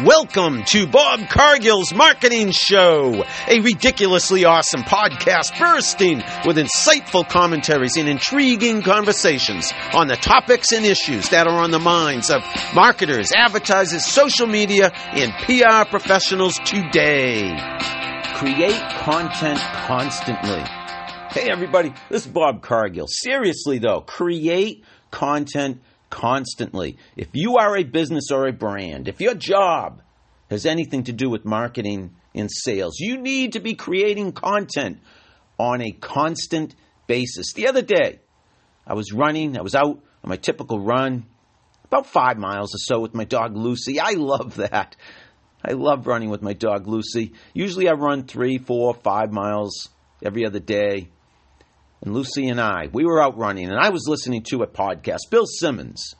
Welcome to Bob Cargill's Marketing Show, a ridiculously awesome podcast bursting with insightful commentaries and intriguing conversations on the topics and issues that are on the minds of marketers, advertisers, social media, and PR professionals today. Create content constantly. Hey everybody, this is Bob Cargill. Seriously though, create content constantly. If you are a business or a brand, if your job has anything to do with marketing and sales, you need to be creating content on a constant basis. The other day, I was out on my typical run, about 5 miles or so with my dog Lucy. I love that. I love running with my dog Lucy. Usually I run 3, 4, 5 miles every other day. And Lucy and we were out running, and I was listening to a podcast. Bill Simmons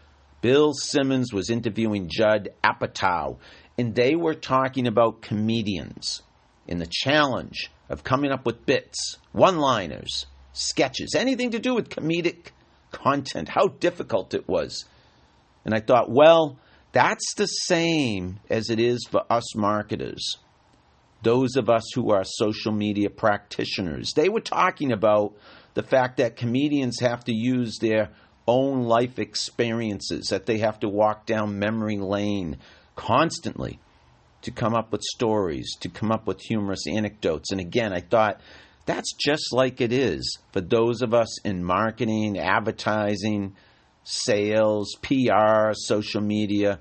was interviewing Judd Apatow, and they were talking about comedians and the challenge of coming up with bits, one-liners, sketches, anything to do with comedic content, how difficult it was. And I thought, well, that's the same as it is for us marketers. Those of us who are social media practitioners, they were talking about the fact that comedians have to use their own life experiences, that they have to walk down memory lane constantly to come up with stories, to come up with humorous anecdotes. And again, I thought that's just like it is for those of us in marketing, advertising, sales, PR, social media.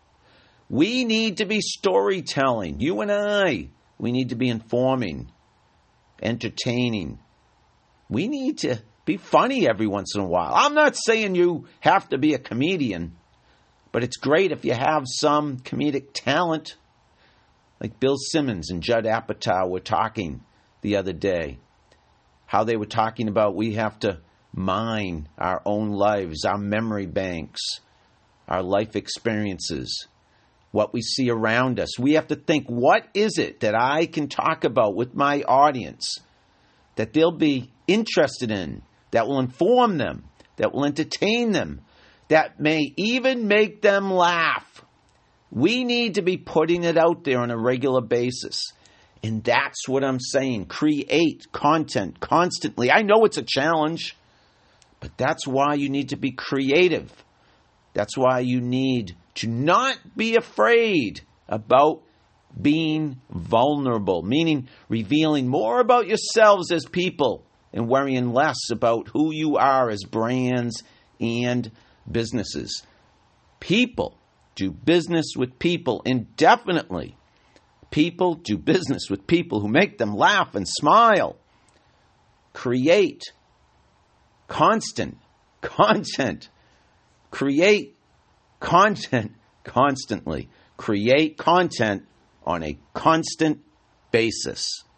We need to be storytelling. You and I. We need to be informing, entertaining. We need to be funny every once in a while. I'm not saying you have to be a comedian, but it's great if you have some comedic talent. Like Bill Simmons and Judd Apatow were talking the other day. How they were talking about we have to mine our own lives, our memory banks, our life experiences, what we see around us. We have to think, what is it that I can talk about with my audience that they'll be interested in, that will inform them, that will entertain them, that may even make them laugh. We need to be putting it out there on a regular basis. And that's what I'm saying. Create content constantly. I know it's a challenge, but that's why you need to be creative. That's why you need to not be afraid about being vulnerable, meaning revealing more about yourselves as people and worrying less about who you are as brands and businesses. People do business with people, and definitely people do business with people who make them laugh and smile. Create constant content. Create content constantly. Create content on a constant basis.